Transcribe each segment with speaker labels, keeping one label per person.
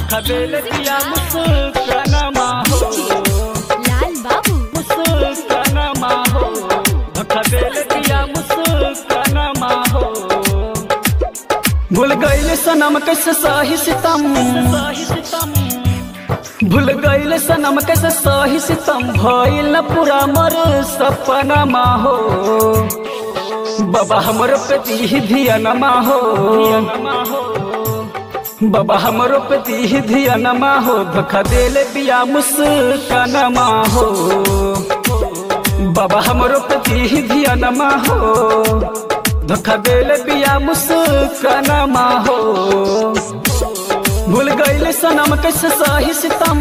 Speaker 1: धोखा देले पिया मुस्कानमा हो
Speaker 2: लाल बाबू
Speaker 1: मुस्कानमा हो धोखा देले पिया मुस्कानमा हो। भूल गइल सनम कैसे सही सितम भूल गइल सनम कैसे सही सितम भइल न पूरा मर सपनमा हो। बाबा हमरो पे दी धियानमा हो बाबा हमरो पे दी धियानमा हो धोखा देले पिया मुस्कानमा हो। बाबा हमरो पे दी धियानमा हो धोखा देले पिया मुस्कानमा हो। भूल गइल सनम कैसे सही सितम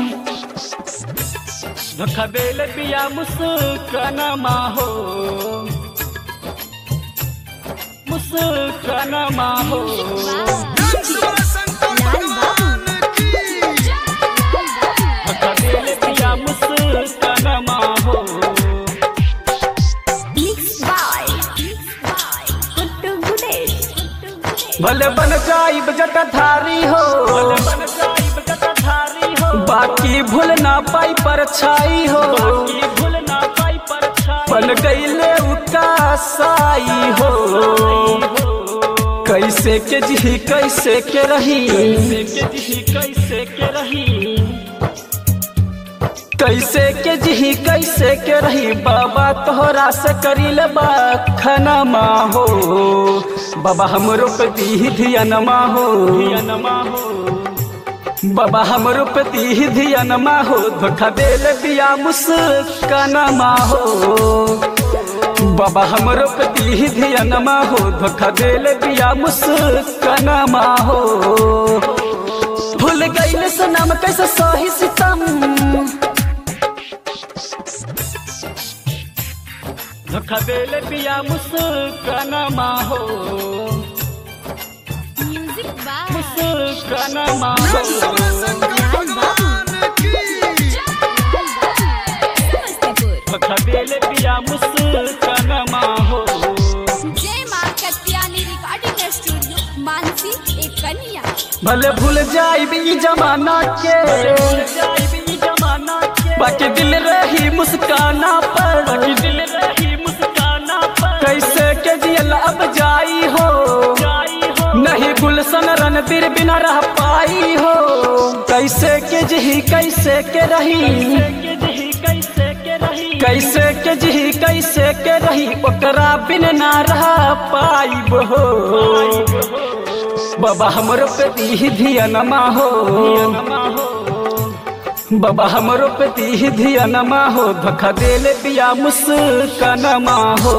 Speaker 1: धोखा देले पिया मुस्कानमा हो मुस्कानमा हो।
Speaker 2: लाल बाबू
Speaker 1: धोखा देले पिया मुस्कानमा हो।
Speaker 2: मिक्स बाय गुड्डू गुडेश
Speaker 1: भले बन जाइब जटाधारी हो बाकी भूल ना पाई परछाई हो बन गईले उकासाई हो। कैसे के जी कैसे के रही कैसे के रही बाबा तोहरा से करिल बखनमा हो। बाबा हमरो पे दी धियानमा हो बाबा हमरो पे दी धियानमा हो धोखा देले पिया मुस्कानमा हो। बाबा हमरो पे दी धियानमा हो धोखा देले पिया मुस्कानमा हो। भूल गइल सनम कैसे सही सितम धोखा देले पिया मुस्कानमा हो
Speaker 2: म्यूजिक बाय
Speaker 1: मुस्कानमा हो।
Speaker 2: लाल बाबू
Speaker 1: धोखा देले पिया मुस्कानमा हो।
Speaker 2: जय मां कत्यानी रिकॉर्डिंग स्टूडियो मानसी एक कन्या।
Speaker 1: भले भूल जाइब ई जमाना के बाकी दिल रही मुस्काना पर कैसे के जियल अब जाई हो नहीं गुलशन रणबीर बिना रह पाई हो। कैसे के जी कैसे के रही कैसे के रही ओकरा बिन ना रह पाइब हो। बाबा हमरो पे दी धियानमा हो बाबा हमरो पे दी धियानमा हो धोखा देले पिया मुस्कानमा हो।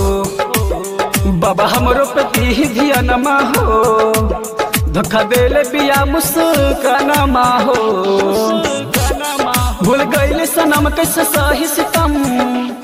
Speaker 1: बाबा हमरो पे दी धियानमा हो धोखा देले पिया मुस्कानमा हो। भूल गइल सनम कैसे सही सितम